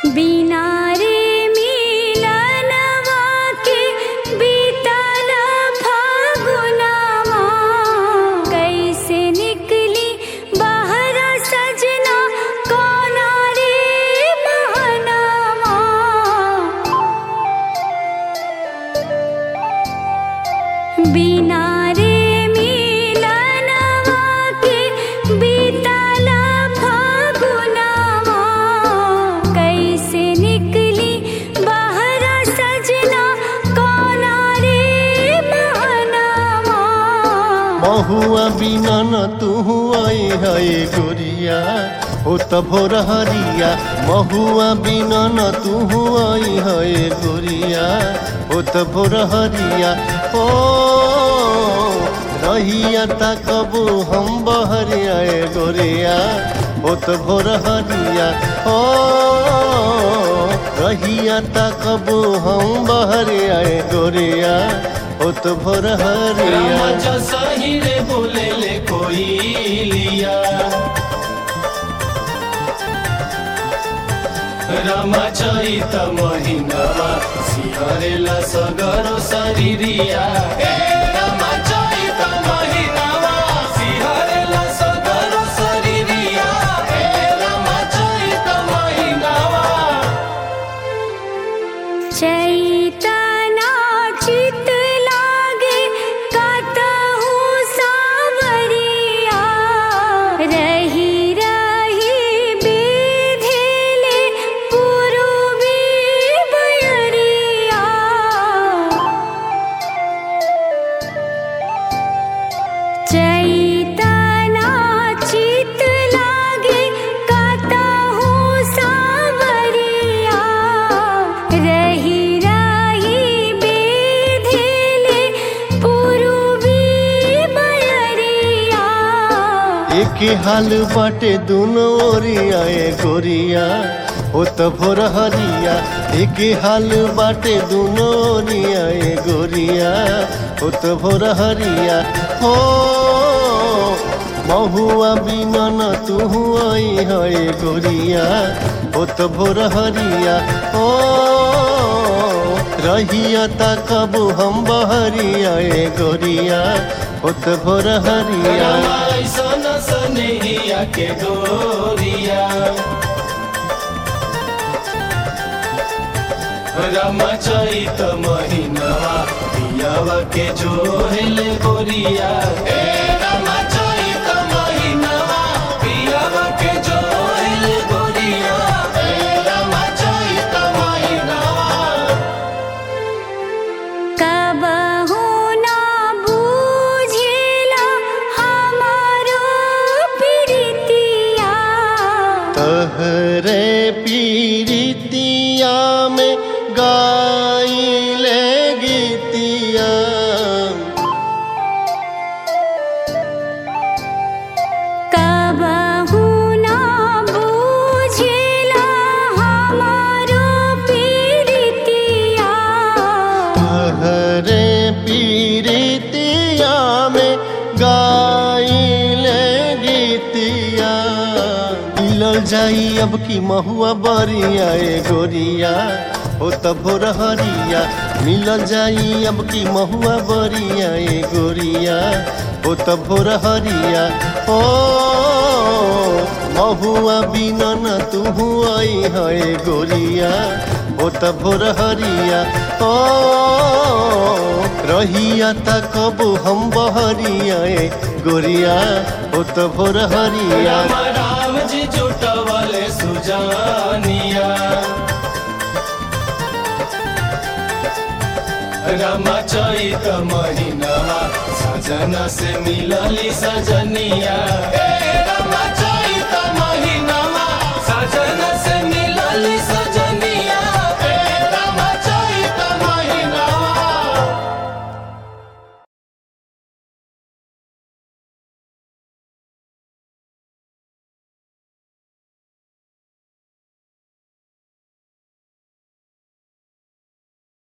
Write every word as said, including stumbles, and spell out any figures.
बिना रे मिलनवा के बीतल फागुनवा, कैसे निकली बाहर सजना कौना रे महनवा। बिना रे मिलनवा के बीतल फागुनवा, कैसे निकली बाहर सजना कौना रे महनवा। महुआ बिना न तू आई है गोरिया हो त भोर हरिया। महुआ बिना न तू आई है गोरिया हो त भोर हरिया। ओ रहिया तकबू हम बहरिया गोरिया हो त भोर हरिया। ओ रहिया तकबू हम बहरिया गोरिया हो त भोर हरिया। सही रे बोले ले कोई लिया, रमा चैत महिनामा सिहरेला सगरो शरीरिया। ए रमा चैत महिनामा सिहरेला सगरो शरीरिया। ए रमा चैत महिनामा। चैतना चित लागे कतहु सावरिया, रही रही बेधेले पूर्वी बयरिया। चैतना चित लागे कतहु सावरिया, रही रही बेधेले पूर्वी बयरिया। एक हाल बाटे दुनो ओरिया ए गोरिया हो त भोर हरिया। एक हाल बाटे दुनो ओरिया ए गोरिया हो त भोर हरिया। हो महुआ बिना न तू आई है गोरिया हो त भोर हरिया। ओ रहिया तकबू हम बहरिया ए गोरिया हो त भोर हरिया। सन सनेहिया के गोरिया, रमा चैत महिनावा पियावा के जोहेले गोरिया। ए रमा चैत महिनावा पियावा के जोहेले गोरिया। ए रमा चैत महिनावा। कबहु ना बूझेला हमारो प्रीतिया, तहरे पीरितिया में गाइले गीतिया। कबहु ना बूझेला हमारो प्रीतिया, तहरे पीरितिया में गाइले गीतिया। मिलल जाई अब की महुआ बरिया ए गोरिया हो त भोर हरिया। मिलल जाई अब की महुआ बरिया ए गोरिया हो त भोर हरिया। ओ महुआ बिना न तू आई है गोरिया हो त भोर हरिया। ओ रहिया तकबू हम बहरिया ए गोरिया हो त भोर हरिया। राम जी जुटवले सुजानिया, रमा चैत महिनामा सजना से मिलली सजनिया। ए रमा